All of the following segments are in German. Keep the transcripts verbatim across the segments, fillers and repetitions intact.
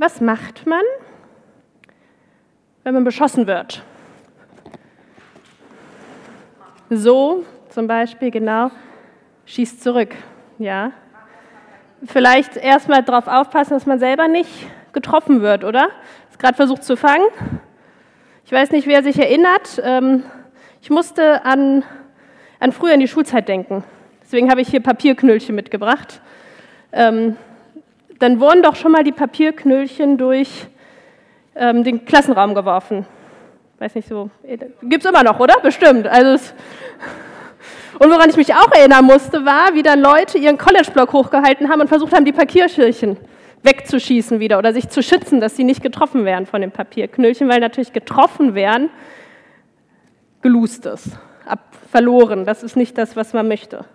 Was macht man, wenn man beschossen wird? So zum Beispiel, genau, schießt zurück, ja. Vielleicht erstmal darauf aufpassen, dass man selber nicht getroffen wird, oder? Ist gerade versucht zu fangen. Ich weiß nicht, wer sich erinnert. Ich musste an, an früher in die Schulzeit denken. Deswegen habe ich hier Papierknöllchen mitgebracht. Ähm, dann wurden doch schon mal die Papierknöllchen durch ähm, den Klassenraum geworfen. Weiß nicht so, gibt es immer noch, oder? Bestimmt. Also es, und woran ich mich auch erinnern musste, war, wie dann Leute ihren College-Block hochgehalten haben und versucht haben, die Papierknöllchen wegzuschießen wieder oder sich zu schützen, dass sie nicht getroffen werden von den Papierknöllchen, weil natürlich getroffen werden, geloost ist, ab, verloren. Das ist nicht das, was man möchte.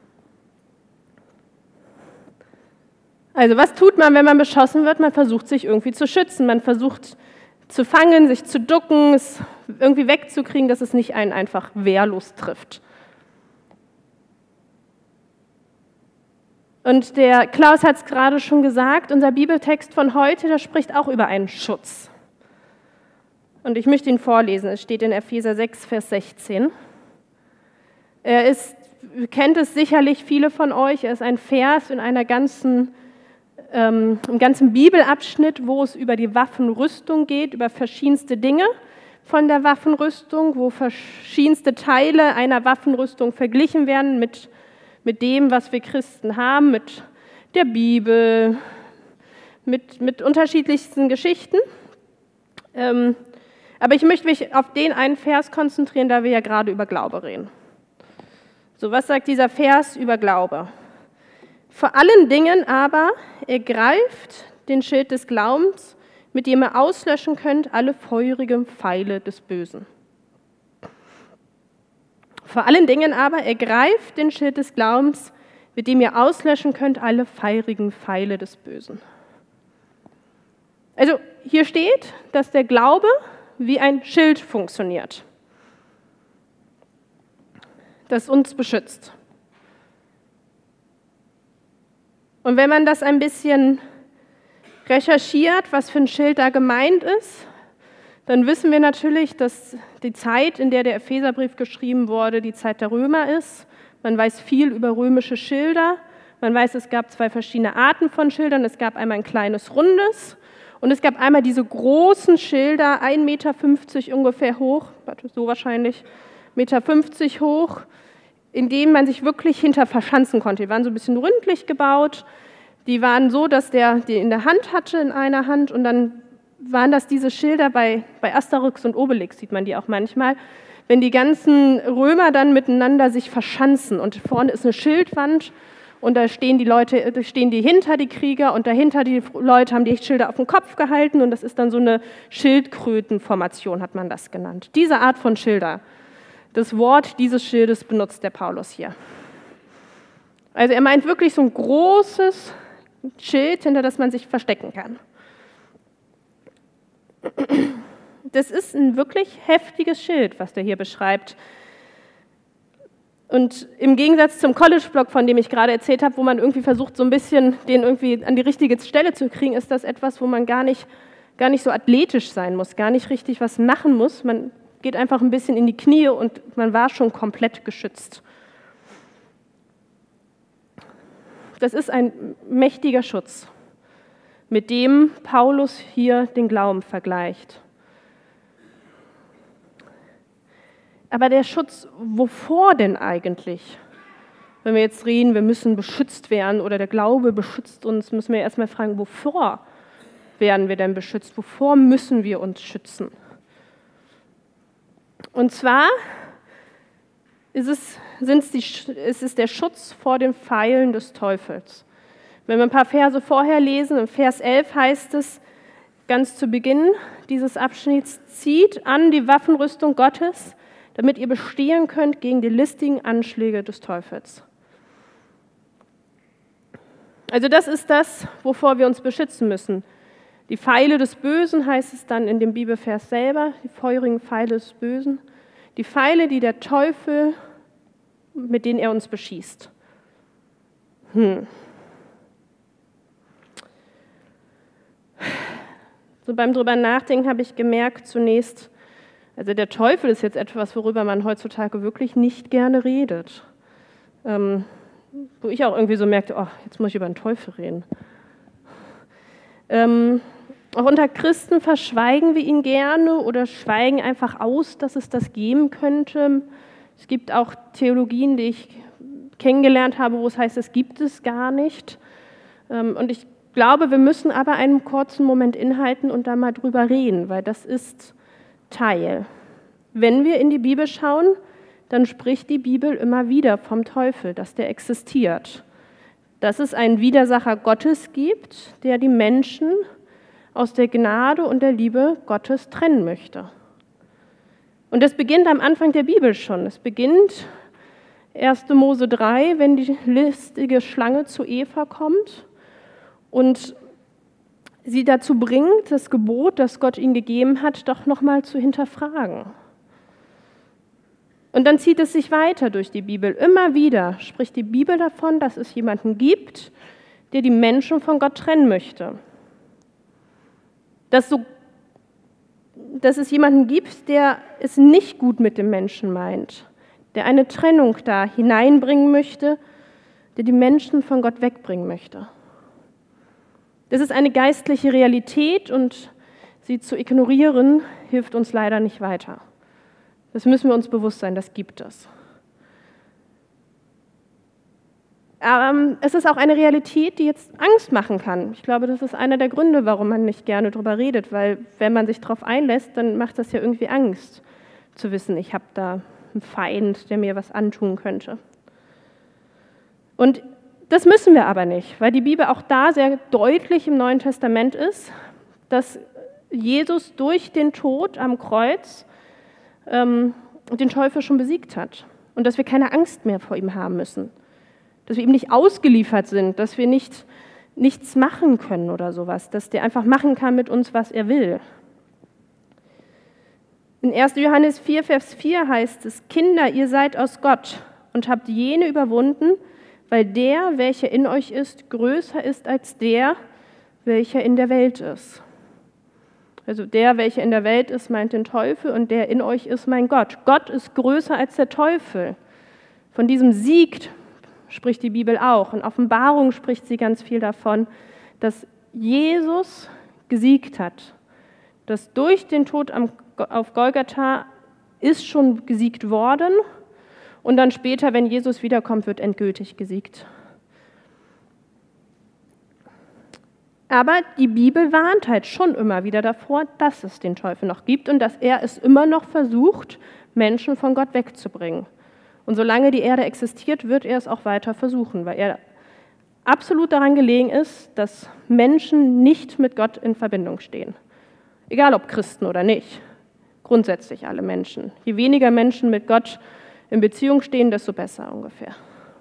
Also was tut man, wenn man beschossen wird? Man versucht, sich irgendwie zu schützen. Man versucht zu fangen, sich zu ducken, es irgendwie wegzukriegen, dass es nicht einen einfach wehrlos trifft. Und der Klaus hat es gerade schon gesagt, unser Bibeltext von heute, der spricht auch über einen Schutz. Und ich möchte ihn vorlesen, es steht in Epheser sechs, Vers sechzehn. Er ist, kennt es sicherlich viele von euch, er ist ein Vers in einer ganzen, ähm, im ganzen Bibelabschnitt, wo es über die Waffenrüstung geht, über verschiedenste Dinge von der Waffenrüstung, wo verschiedenste Teile einer Waffenrüstung verglichen werden mit mit dem, was wir Christen haben, mit der Bibel, mit, mit unterschiedlichsten Geschichten. Ähm, aber ich möchte mich auf den einen Vers konzentrieren, da wir ja gerade über Glaube reden. So, was sagt dieser Vers über Glaube? Vor allen Dingen aber ergreift den Schild des Glaubens, mit dem ihr auslöschen könnt alle feurigen Pfeile des Bösen. Vor allen Dingen aber ergreift den Schild des Glaubens, mit dem ihr auslöschen könnt alle feurigen Pfeile des Bösen. Also hier steht, dass der Glaube wie ein Schild funktioniert, das uns beschützt. Und wenn man das ein bisschen recherchiert, was für ein Schild da gemeint ist, dann wissen wir natürlich, dass die Zeit, in der der Epheserbrief geschrieben wurde, die Zeit der Römer ist. Man weiß viel über römische Schilder. Man weiß, es gab zwei verschiedene Arten von Schildern. Es gab einmal ein kleines, rundes und es gab einmal diese großen Schilder, ein Meter fünfzig ungefähr hoch, so wahrscheinlich, ein Meter fünfzig hoch, in denen man sich wirklich hinter verschanzen konnte. Die waren so ein bisschen ründlich gebaut. Die waren so, dass der die in der Hand hatte, in einer Hand, und dann waren das diese Schilder, bei, bei Asterix und Obelix sieht man die auch manchmal, wenn die ganzen Römer dann miteinander sich verschanzen und vorne ist eine Schildwand und da stehen die Leute, da stehen die hinter, die Krieger, und dahinter die Leute haben die Schilder auf den Kopf gehalten und das ist dann so eine Schildkrötenformation, hat man das genannt. Diese Art von Schilder, das Wort dieses Schildes benutzt der Paulus hier. Also er meint wirklich so ein großes Schild, hinter das man sich verstecken kann. Das ist ein wirklich heftiges Schild, was der hier beschreibt. Und im Gegensatz zum College-Block, von dem ich gerade erzählt habe, wo man irgendwie versucht, so ein bisschen den irgendwie an die richtige Stelle zu kriegen, ist das etwas, wo man gar nicht, gar nicht so athletisch sein muss, gar nicht richtig was machen muss. Man geht einfach ein bisschen in die Knie und man war schon komplett geschützt. Das ist ein mächtiger Schutz, mit dem Paulus hier den Glauben vergleicht. Aber der Schutz, wovor denn eigentlich? Wenn wir jetzt reden, wir müssen beschützt werden oder der Glaube beschützt uns, müssen wir erstmal fragen, wovor werden wir denn beschützt? Wovor müssen wir uns schützen? Und zwar ist es, sind's die, ist es der Schutz vor den Pfeilen des Teufels. Wenn wir ein paar Verse vorher lesen, im Vers elf heißt es, ganz zu Beginn dieses Abschnitts, zieht an die Waffenrüstung Gottes, damit ihr bestehen könnt gegen die listigen Anschläge des Teufels. Also das ist das, wovor wir uns beschützen müssen. Die Pfeile des Bösen heißt es dann in dem Bibelvers selber, die feurigen Pfeile des Bösen. Die Pfeile, die der Teufel, mit denen er uns beschießt. Hm. So beim drüber nachdenken habe ich gemerkt zunächst, also der Teufel ist jetzt etwas, worüber man heutzutage wirklich nicht gerne redet. Ähm, wo ich auch irgendwie so merkte, oh, jetzt muss ich über den Teufel reden. Ähm, auch unter Christen verschweigen wir ihn gerne oder schweigen einfach aus, dass es das geben könnte. Es gibt auch Theologien, die ich kennengelernt habe, wo es heißt, es gibt es gar nicht. Ähm, und ich glaube, wir müssen aber einen kurzen Moment inhalten und da mal drüber reden, weil das ist Teil. Wenn wir in die Bibel schauen, dann spricht die Bibel immer wieder vom Teufel, dass der existiert. Dass es einen Widersacher Gottes gibt, der die Menschen aus der Gnade und der Liebe Gottes trennen möchte. Und das beginnt am Anfang der Bibel schon. Es beginnt erster Mose drei, wenn die listige Schlange zu Eva kommt und sie dazu bringt, das Gebot, das Gott ihnen gegeben hat, doch nochmal zu hinterfragen. Und dann zieht es sich weiter durch die Bibel. Immer wieder spricht die Bibel davon, dass es jemanden gibt, der die Menschen von Gott trennen möchte. Dass, so, dass es jemanden gibt, der es nicht gut mit dem Menschen meint, der eine Trennung da hineinbringen möchte, der die Menschen von Gott wegbringen möchte. Das ist eine geistliche Realität und sie zu ignorieren, hilft uns leider nicht weiter. Das müssen wir uns bewusst sein, das gibt es. Aber es ist auch eine Realität, die jetzt Angst machen kann. Ich glaube, das ist einer der Gründe, warum man nicht gerne darüber redet, weil wenn man sich darauf einlässt, dann macht das ja irgendwie Angst, zu wissen, ich habe da einen Feind, der mir was antun könnte. Und das müssen wir aber nicht, weil die Bibel auch da sehr deutlich im Neuen Testament ist, dass Jesus durch den Tod am Kreuz ähm, den Teufel schon besiegt hat und dass wir keine Angst mehr vor ihm haben müssen, dass wir ihm nicht ausgeliefert sind, dass wir nicht, nichts machen können oder sowas, dass der einfach machen kann mit uns, was er will. In erster Johannes vier, Vers vier heißt es, Kinder, ihr seid aus Gott und habt jene überwunden, weil der, welcher in euch ist, größer ist als der, welcher in der Welt ist. Also der, welcher in der Welt ist, meint den Teufel und der in euch ist, mein Gott. Gott ist größer als der Teufel. Von diesem Sieg spricht die Bibel auch. In Offenbarung spricht sie ganz viel davon, dass Jesus gesiegt hat. Dass durch den Tod am, auf Golgatha ist schon gesiegt worden und dann später, wenn Jesus wiederkommt, wird endgültig gesiegt. Aber die Bibel warnt halt schon immer wieder davor, dass es den Teufel noch gibt und dass er es immer noch versucht, Menschen von Gott wegzubringen. Und solange die Erde existiert, wird er es auch weiter versuchen, weil er absolut daran gelegen ist, dass Menschen nicht mit Gott in Verbindung stehen. Egal ob Christen oder nicht. Grundsätzlich alle Menschen. Je weniger Menschen mit Gott in Beziehung stehen, desto besser ungefähr.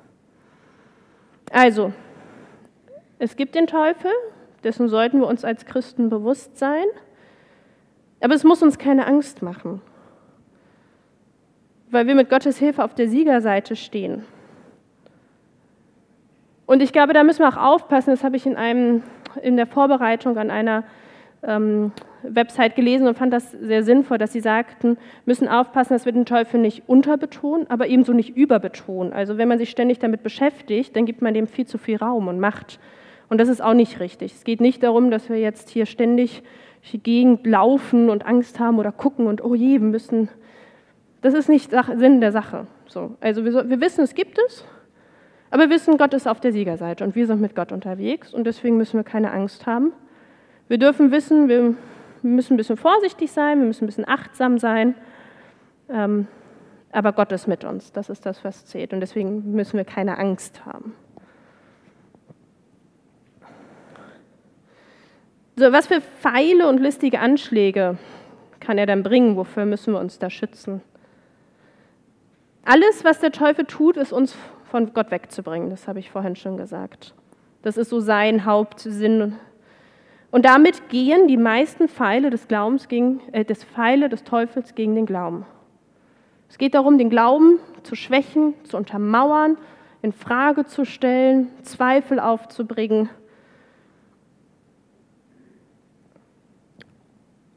Also, es gibt den Teufel, dessen sollten wir uns als Christen bewusst sein, aber es muss uns keine Angst machen, weil wir mit Gottes Hilfe auf der Siegerseite stehen. Und ich glaube, da müssen wir auch aufpassen, das habe ich in, einem, in der Vorbereitung an einer ähm, Website gelesen und fand das sehr sinnvoll, dass sie sagten, müssen aufpassen, dass wir den Teufel nicht unterbetonen, aber ebenso nicht überbetonen. Also wenn man sich ständig damit beschäftigt, dann gibt man dem viel zu viel Raum und Macht. Und das ist auch nicht richtig. Es geht nicht darum, dass wir jetzt hier ständig durch die Gegend laufen und Angst haben oder gucken und oh je, wir müssen. Das ist nicht Sinn der Sache. So, also wir, so, wir wissen, es gibt es, aber wir wissen, Gott ist auf der Siegerseite und wir sind mit Gott unterwegs und deswegen müssen wir keine Angst haben. Wir dürfen wissen, wir müssen ein bisschen vorsichtig sein, wir müssen ein bisschen achtsam sein, ähm, aber Gott ist mit uns. Das ist das, was zählt und deswegen müssen wir keine Angst haben. So, was für Pfeile und listige Anschläge kann er dann bringen? Wofür müssen wir uns da schützen? Alles, was der Teufel tut, ist uns von Gott wegzubringen. Das habe ich vorhin schon gesagt. Das ist so sein Hauptsinn. Und damit gehen die meisten Pfeile des Glaubens gegen, äh, des Pfeile des Teufels gegen den Glauben. Es geht darum, den Glauben zu schwächen, zu untermauern, in Frage zu stellen, Zweifel aufzubringen.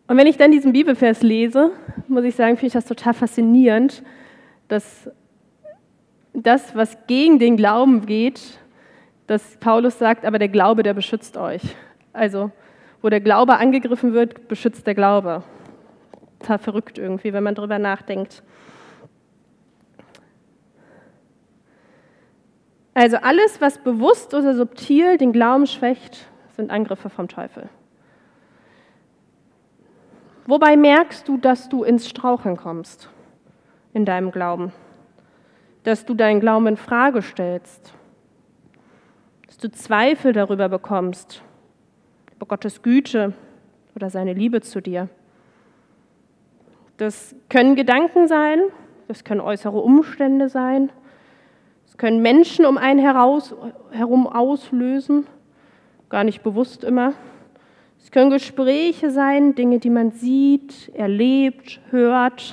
Und wenn ich dann diesen Bibelvers lese, muss ich sagen, finde ich das total faszinierend, dass das, was gegen den Glauben geht, dass Paulus sagt, aber der Glaube, der beschützt euch. Also, wo der Glaube angegriffen wird, beschützt der Glaube. Total verrückt irgendwie, wenn man drüber nachdenkt. Also alles, was bewusst oder subtil den Glauben schwächt, sind Angriffe vom Teufel. Wobei merkst du, dass du ins Straucheln kommst in deinem Glauben? Dass du deinen Glauben in Frage stellst? Dass du Zweifel darüber bekommst, über Gottes Güte oder seine Liebe zu dir? Das können Gedanken sein, das können äußere Umstände sein, es können Menschen um einen heraus, herum auslösen, gar nicht bewusst immer. Es können Gespräche sein, Dinge, die man sieht, erlebt, hört.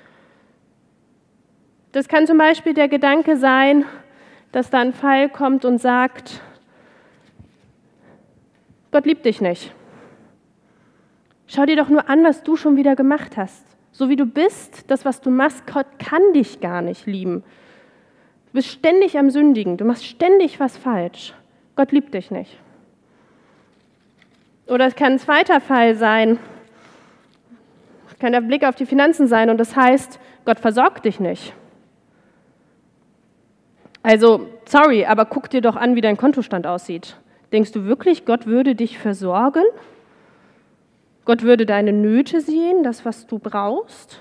Das kann zum Beispiel der Gedanke sein, dass da ein Fall kommt und sagt, Gott liebt dich nicht. Schau dir doch nur an, was du schon wieder gemacht hast. So wie du bist, das, was du machst, Gott kann dich gar nicht lieben. Du bist ständig am Sündigen, du machst ständig was falsch. Gott liebt dich nicht. Oder es kann ein zweiter Fall sein, es kann der Blick auf die Finanzen sein und das heißt, Gott versorgt dich nicht. Also, sorry, aber guck dir doch an, wie dein Kontostand aussieht. Denkst du wirklich, Gott würde dich versorgen? Gott würde deine Nöte sehen, das, was du brauchst?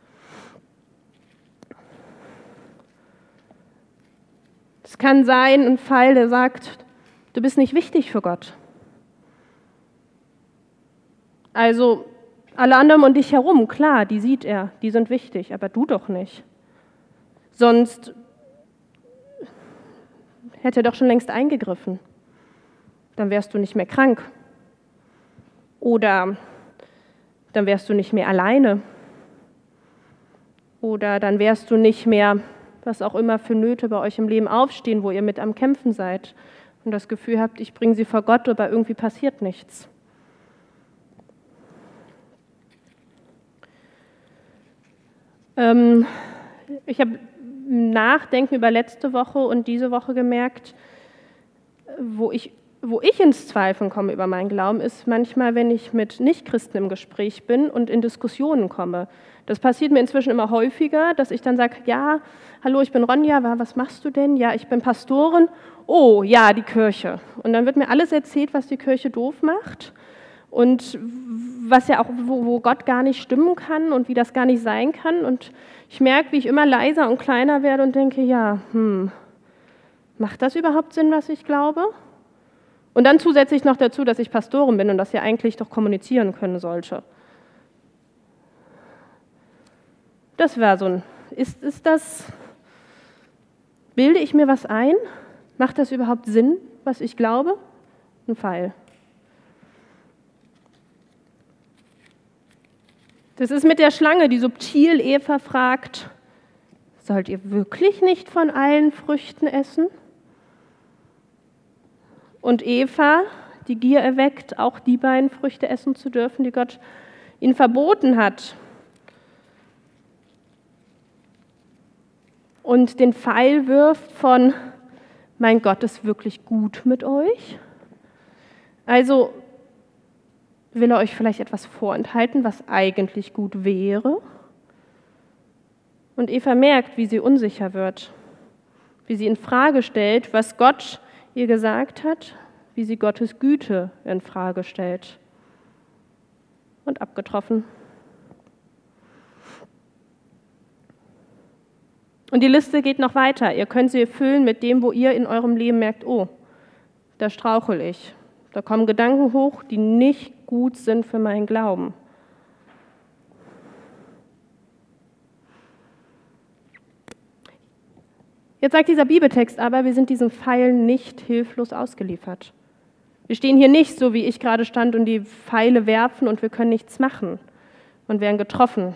Es kann sein, ein Fall, der sagt, du bist nicht wichtig für Gott. Also alle anderen um dich herum, klar, die sieht er, die sind wichtig, aber du doch nicht. Sonst hätte er doch schon längst eingegriffen. Dann wärst du nicht mehr krank. Oder dann wärst du nicht mehr alleine. Oder dann wärst du nicht mehr, was auch immer für Nöte bei euch im Leben aufstehen, wo ihr mit am Kämpfen seid und das Gefühl habt, ich bringe sie vor Gott, aber irgendwie passiert nichts. Ähm, ich habe im Nachdenken über letzte Woche und diese Woche gemerkt, wo ich Wo ich ins Zweifeln komme über meinen Glauben, ist manchmal, wenn ich mit Nichtchristen im Gespräch bin und in Diskussionen komme. Das passiert mir inzwischen immer häufiger, dass ich dann sage, ja, hallo, ich bin Ronja, was machst du denn? Ja, ich bin Pastorin. Oh, ja, die Kirche. Und dann wird mir alles erzählt, was die Kirche doof macht und was ja auch, wo, wo Gott gar nicht stimmen kann und wie das gar nicht sein kann. Und ich merke, wie ich immer leiser und kleiner werde und denke, ja, hm, macht das überhaupt Sinn, was ich glaube? Und dann zusätzlich noch dazu, dass ich Pastorin bin und das ja eigentlich doch kommunizieren können sollte. Das wäre so ein, ist, ist das, bilde ich mir was ein? Macht das überhaupt Sinn, was ich glaube? Ein Pfeil. Das ist mit der Schlange, die subtil Eva fragt, sollt ihr wirklich nicht von allen Früchten essen? Und Eva, die Gier erweckt, auch die beiden Früchte essen zu dürfen, die Gott ihnen verboten hat. Und den Pfeil wirft von, mein Gott ist wirklich gut mit euch. Also will er euch vielleicht etwas vorenthalten, was eigentlich gut wäre. Und Eva merkt, wie sie unsicher wird, wie sie in Frage stellt, was Gott ihr gesagt hat, wie sie Gottes Güte in Frage stellt. Und abgetroffen. Und die Liste geht noch weiter. Ihr könnt sie füllen mit dem, wo ihr in eurem Leben merkt, oh, da strauchel ich. Da kommen Gedanken hoch, die nicht gut sind für meinen Glauben. Jetzt sagt dieser Bibeltext aber, wir sind diesen Pfeilen nicht hilflos ausgeliefert. Wir stehen hier nicht so, wie ich gerade stand, und die Pfeile werfen und wir können nichts machen und werden getroffen.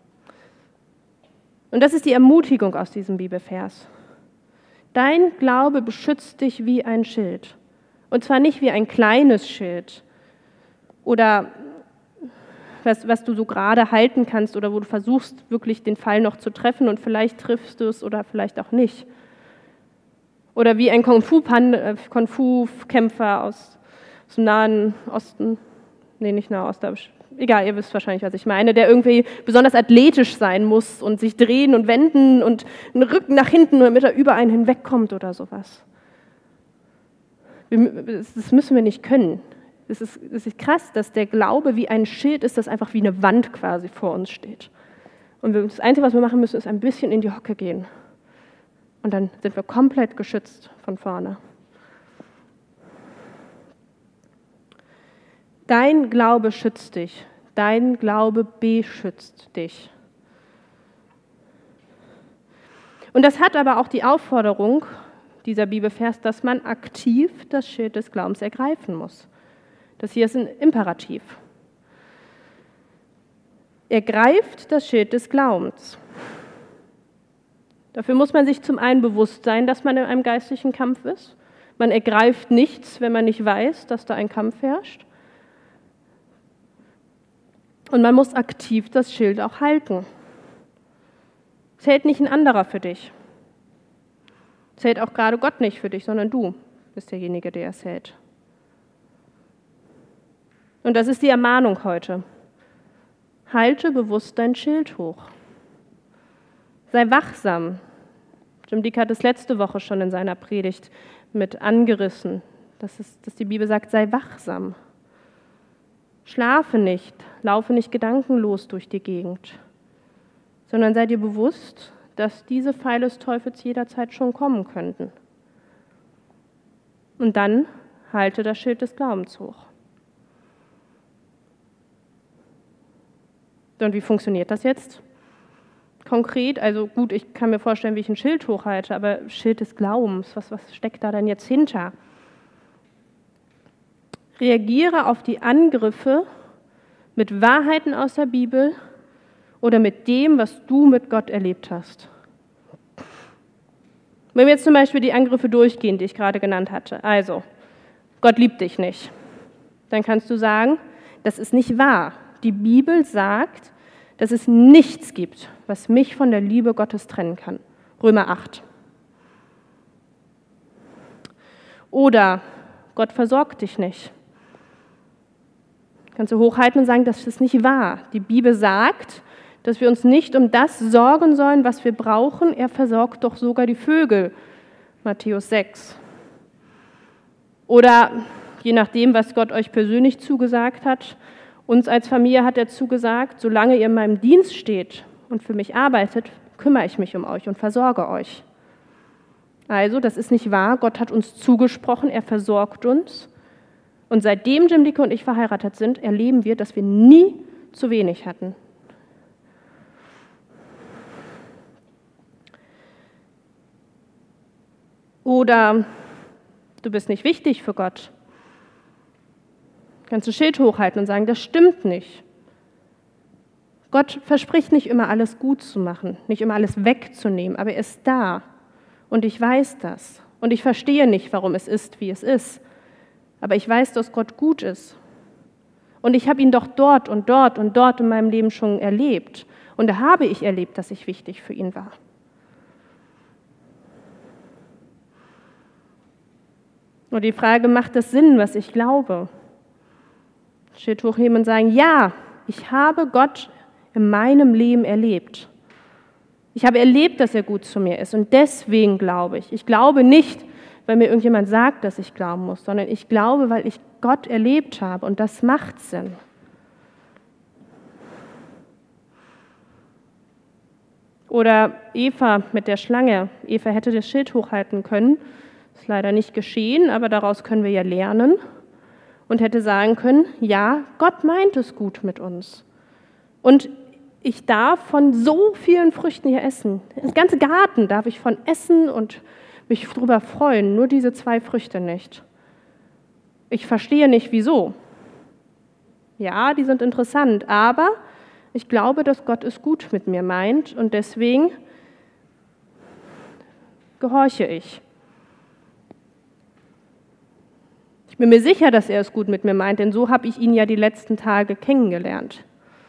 Und das ist die Ermutigung aus diesem Bibelvers. Dein Glaube beschützt dich wie ein Schild. Und zwar nicht wie ein kleines Schild oder was, was du so gerade halten kannst oder wo du versuchst, wirklich den Pfeil noch zu treffen und vielleicht triffst du es oder vielleicht auch nicht. Oder wie ein Kung-Fu-Kämpfer aus, aus dem Nahen Osten, nee, nicht Nahen Osten, egal, ihr wisst wahrscheinlich, was ich meine, der irgendwie besonders athletisch sein muss und sich drehen und wenden und einen Rücken nach hinten, damit er über einen hinwegkommt oder sowas. Das müssen wir nicht können. Es ist, es ist krass, dass der Glaube wie ein Schild ist, das einfach wie eine Wand quasi vor uns steht. Und das Einzige, was wir machen müssen, ist ein bisschen in die Hocke gehen. Und dann sind wir komplett geschützt von vorne. Dein Glaube schützt dich. Dein Glaube beschützt dich. Und das hat aber auch die Aufforderung, dieser Bibelvers, dass man aktiv das Schild des Glaubens ergreifen muss. Das hier ist ein Imperativ. Ergreift das Schild des Glaubens. Dafür muss man sich zum einen bewusst sein, dass man in einem geistlichen Kampf ist. Man ergreift nichts, wenn man nicht weiß, dass da ein Kampf herrscht. Und man muss aktiv das Schild auch halten. Es hält nicht ein anderer für dich. Es hält auch gerade Gott nicht für dich, sondern du bist derjenige, der es hält. Und das ist die Ermahnung heute. Halte bewusst dein Schild hoch. Sei wachsam. Jim Dick hat es letzte Woche schon in seiner Predigt mit angerissen, dass, es, dass die Bibel sagt, sei wachsam. Schlafe nicht, laufe nicht gedankenlos durch die Gegend, sondern sei dir bewusst, dass diese Pfeile des Teufels jederzeit schon kommen könnten. Und dann halte das Schild des Glaubens hoch. Und wie funktioniert das jetzt? Konkret, also gut, ich kann mir vorstellen, wie ich ein Schild hochhalte, aber Schild des Glaubens, was, was steckt da denn jetzt hinter? Reagiere auf die Angriffe mit Wahrheiten aus der Bibel oder mit dem, was du mit Gott erlebt hast. Wenn wir jetzt zum Beispiel die Angriffe durchgehen, die ich gerade genannt hatte, also, Gott liebt dich nicht, dann kannst du sagen, das ist nicht wahr. Die Bibel sagt, dass es nichts gibt, was mich von der Liebe Gottes trennen kann. Römer acht. Oder Gott versorgt dich nicht. Kannst du hochhalten und sagen, das ist nicht wahr. Die Bibel sagt, dass wir uns nicht um das sorgen sollen, was wir brauchen. Er versorgt doch sogar die Vögel. Matthäus sechs. Oder je nachdem, was Gott euch persönlich zugesagt hat, uns als Familie hat er zugesagt, solange ihr in meinem Dienst steht und für mich arbeitet, kümmere ich mich um euch und versorge euch. Also, das ist nicht wahr. Gott hat uns zugesprochen, er versorgt uns. Und seitdem Jim Dicke und ich verheiratet sind, erleben wir, dass wir nie zu wenig hatten. Oder du bist nicht wichtig für Gott. Kannst du ein Schild hochhalten und sagen, das stimmt nicht. Gott verspricht nicht immer alles gut zu machen, nicht immer alles wegzunehmen, aber er ist da und ich weiß das. Und ich verstehe nicht, warum es ist, wie es ist, aber ich weiß, dass Gott gut ist. Und ich habe ihn doch dort und dort und dort in meinem Leben schon erlebt. Und da habe ich erlebt, dass ich wichtig für ihn war. Und die Frage, macht es Sinn, was ich glaube? Schild hochheben und sagen, ja, ich habe Gott in meinem Leben erlebt. Ich habe erlebt, dass er gut zu mir ist und deswegen glaube ich. Ich glaube nicht, weil mir irgendjemand sagt, dass ich glauben muss, sondern ich glaube, weil ich Gott erlebt habe und das macht Sinn. Oder Eva mit der Schlange. Eva hätte das Schild hochhalten können, ist leider nicht geschehen, aber daraus können wir ja lernen. Und hätte sagen können, ja, Gott meint es gut mit uns. Und ich darf von so vielen Früchten hier essen. Den ganzen Garten darf ich von essen und mich darüber freuen, nur diese zwei Früchte nicht. Ich verstehe nicht, wieso. Ja, die sind interessant, aber ich glaube, dass Gott es gut mit mir meint und deswegen gehorche ich. Ich bin mir sicher, dass er es gut mit mir meint, denn so habe ich ihn ja die letzten Tage kennengelernt.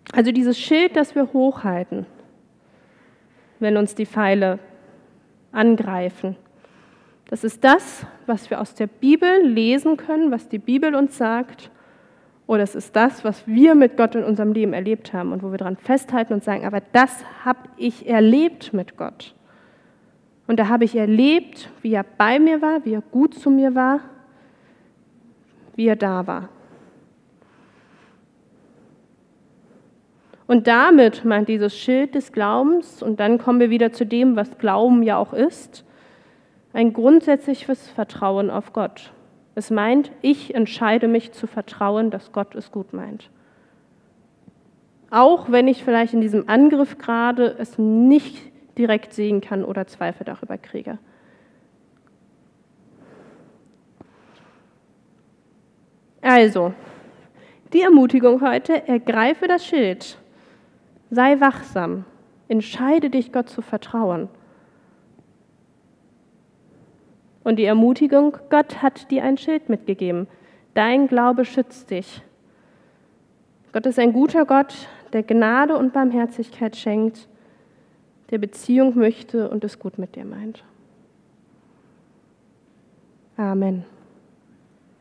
Also dieses Schild, das wir hochhalten, wenn uns die Pfeile angreifen, das ist das, was wir aus der Bibel lesen können, was die Bibel uns sagt, oder es ist das, was wir mit Gott in unserem Leben erlebt haben und wo wir daran festhalten und sagen, aber das habe ich erlebt mit Gott. Und da habe ich erlebt, wie er bei mir war, wie er gut zu mir war, wie er da war. Und damit meint dieses Schild des Glaubens, und dann kommen wir wieder zu dem, was Glauben ja auch ist, ein grundsätzliches Vertrauen auf Gott. Es meint, ich entscheide mich zu vertrauen, dass Gott es gut meint. Auch wenn ich vielleicht in diesem Angriff gerade es nicht direkt sehen kann oder Zweifel darüber kriege. Also, die Ermutigung heute, ergreife das Schild, sei wachsam, entscheide dich, Gott zu vertrauen. Und die Ermutigung, Gott hat dir ein Schild mitgegeben. Dein Glaube schützt dich. Gott ist ein guter Gott, der Gnade und Barmherzigkeit schenkt, der Beziehung möchte und es gut mit dir meint. Amen.